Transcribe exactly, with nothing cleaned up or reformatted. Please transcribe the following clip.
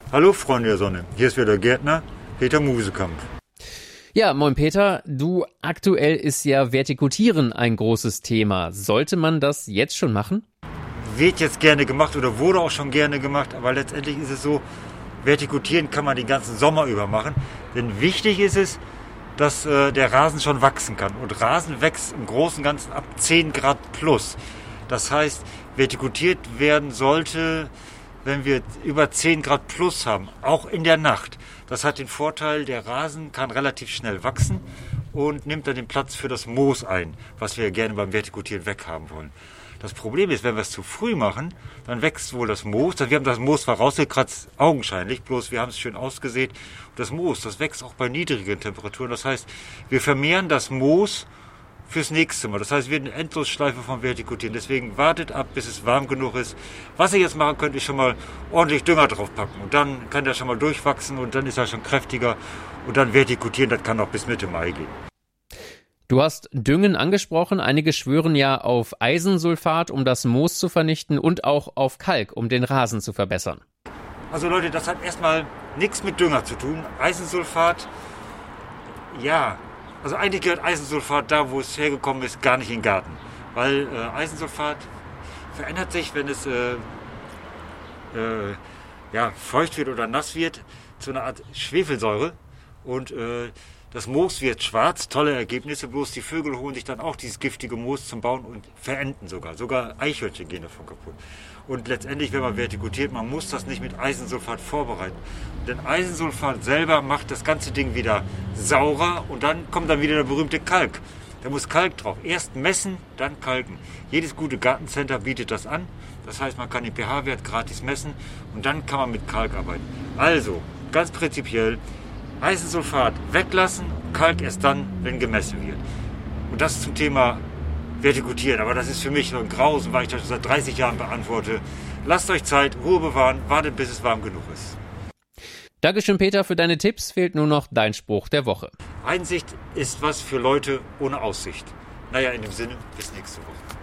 Hallo Freunde der Sonne, hier ist wieder Gärtner Peter Musekamp. Ja, moin Peter, du, aktuell ist ja Vertikutieren ein großes Thema. Sollte man das jetzt schon machen? Wird jetzt gerne gemacht oder wurde auch schon gerne gemacht, aber letztendlich ist es so, Vertikutieren kann man den ganzen Sommer über machen. Denn wichtig ist es, dass äh, der Rasen schon wachsen kann. Und Rasen wächst im Großen und Ganzen ab zehn Grad plus. Das heißt, vertikutiert werden sollte, wenn wir über zehn Grad plus haben, auch in der Nacht. Das hat den Vorteil, der Rasen kann relativ schnell wachsen und nimmt dann den Platz für das Moos ein, was wir gerne beim Vertikutieren weghaben wollen. Das Problem ist, wenn wir es zu früh machen, dann wächst wohl das Moos. Wir haben das Moos zwar rausgekratzt, augenscheinlich, bloß wir haben es schön ausgesät. Das Moos, das wächst auch bei niedrigen Temperaturen. Das heißt, wir vermehren das Moos fürs nächste Mal. Das heißt, wir werden eine Endlosschleife vom Vertikutieren. Deswegen wartet ab, bis es warm genug ist. Was ihr jetzt machen könnt, ist schon mal ordentlich Dünger draufpacken. Und dann kann der schon mal durchwachsen und dann ist er schon kräftiger. Und dann vertikutieren, das kann auch bis Mitte Mai gehen. Du hast Düngen angesprochen. Einige schwören ja auf Eisensulfat, um das Moos zu vernichten, und auch auf Kalk, um den Rasen zu verbessern. Also Leute, das hat erstmal nichts mit Dünger zu tun. Eisensulfat, ja, also eigentlich gehört Eisensulfat da, wo es hergekommen ist, gar nicht in den Garten. Weil äh, Eisensulfat verändert sich, wenn es äh, äh, ja, feucht wird oder nass wird, zu einer Art Schwefelsäure. Und äh, das Moos wird schwarz, tolle Ergebnisse, bloß die Vögel holen sich dann auch dieses giftige Moos zum Bauen und verenden sogar. Sogar Eichhörnchen gehen davon kaputt. Und letztendlich, wenn man vertikutiert, man muss das nicht mit Eisensulfat vorbereiten. Denn Eisensulfat selber macht das ganze Ding wieder saurer und dann kommt dann wieder der berühmte Kalk. Da muss Kalk drauf. Erst messen, dann kalken. Jedes gute Gartencenter bietet das an. Das heißt, man kann den pH-Wert gratis messen und dann kann man mit Kalk arbeiten. Also, ganz prinzipiell, Eisensulfat weglassen, Kalk erst dann, wenn gemessen wird. Und das zum Thema Vertikutieren. Aber das ist für mich so ein Grausen, weil ich das seit dreißig Jahren beantworte. Lasst euch Zeit, Ruhe bewahren, wartet, bis es warm genug ist. Dankeschön, Peter, für deine Tipps. Fehlt nur noch dein Spruch der Woche. Einsicht ist was für Leute ohne Aussicht. Naja, in dem Sinne, bis nächste Woche.